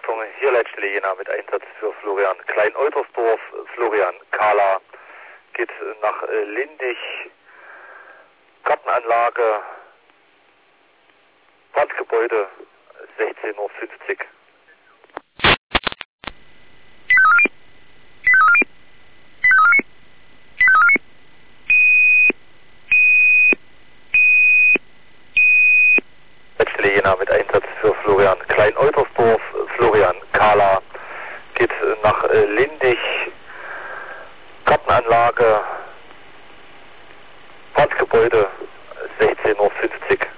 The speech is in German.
Achtung, hier Leitstelle Jena mit Einsatz für Florian Klein-Eutersdorf. Florian Kahler geht nach Lindig, Gartenanlage, Wandgebäude, 16:50 Uhr. Leitstelle Jena mit Einsatz für Florian Klein-Eutersdorf. Florian Kahler geht nach Lindig, Gartenanlage, Wandgebäude, 16:50 Uhr.